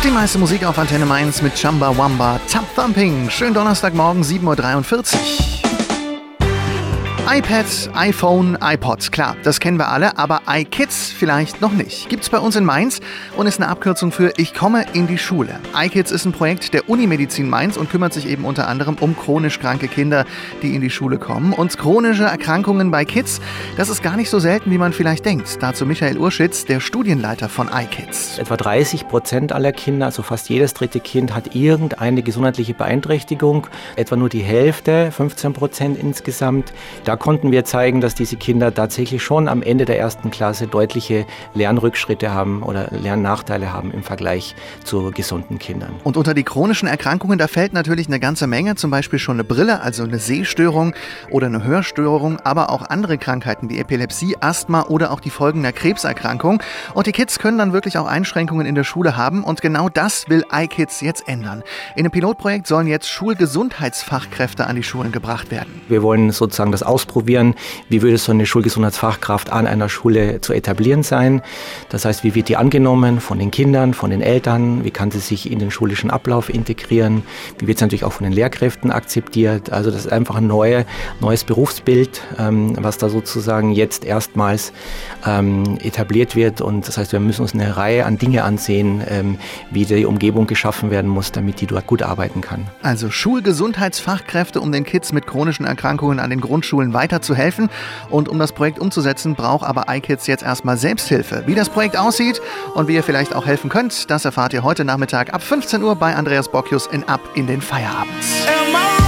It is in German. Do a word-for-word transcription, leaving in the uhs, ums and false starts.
Die meiste Musik auf Antenne Mainz mit Chamba Wamba, Tap Thumping. Schönen Donnerstagmorgen, sieben Uhr dreiundvierzig. iPad, iPhone, iPod, klar, das kennen wir alle, aber iKids vielleicht noch nicht. Gibt's bei uns in Mainz und ist eine Abkürzung für Ich komme in die Schule. iKids ist ein Projekt der Unimedizin Mainz und kümmert sich eben unter anderem um chronisch kranke Kinder, die in die Schule kommen. Und chronische Erkrankungen bei Kids, das ist gar nicht so selten, wie man vielleicht denkt. Dazu Michael Urschitz, der Studienleiter von iKids. Etwa dreißig Prozent aller Kinder, also fast jedes dritte Kind, hat irgendeine gesundheitliche Beeinträchtigung. Etwa nur die Hälfte, fünfzehn Prozent insgesamt. Da konnten wir zeigen, dass diese Kinder tatsächlich schon am Ende der ersten Klasse deutliche Lernrückschritte haben oder Lernnachteile haben im Vergleich zu gesunden Kindern. Und unter die chronischen Erkrankungen, da fällt natürlich eine ganze Menge, zum Beispiel schon eine Brille, also eine Sehstörung oder eine Hörstörung, aber auch andere Krankheiten wie Epilepsie, Asthma oder auch die Folgen einer Krebserkrankung. Und die Kids können dann wirklich auch Einschränkungen in der Schule haben und genau das will iKids jetzt ändern. In einem Pilotprojekt sollen jetzt Schulgesundheitsfachkräfte an die Schulen gebracht werden. Wir wollen sozusagen das ausprobieren, wie würde so eine Schulgesundheitsfachkraft an einer Schule zu etablieren sein. Das heißt, wie wird die angenommen von den Kindern, von den Eltern, wie kann sie sich in den schulischen Ablauf integrieren, wie wird sie natürlich auch von den Lehrkräften akzeptiert. Also das ist einfach ein neue, neues Berufsbild, ähm, was da sozusagen jetzt erstmals ähm, etabliert wird. Und das heißt, wir müssen uns eine Reihe an Dinge ansehen, ähm, wie die Umgebung geschaffen werden muss, damit die dort gut arbeiten kann. Also Schulgesundheitsfachkräfte, um den Kids mit chronischen Erkrankungen an den Grundschulen weiterzuhelfen. Und um das Projekt umzusetzen, braucht aber iKids jetzt erstmal Selbsthilfe. Wie das Projekt aussieht und wie ihr vielleicht auch helfen könnt, das erfahrt ihr heute Nachmittag ab fünfzehn Uhr bei Andreas Bockius in Ab in den Feierabend.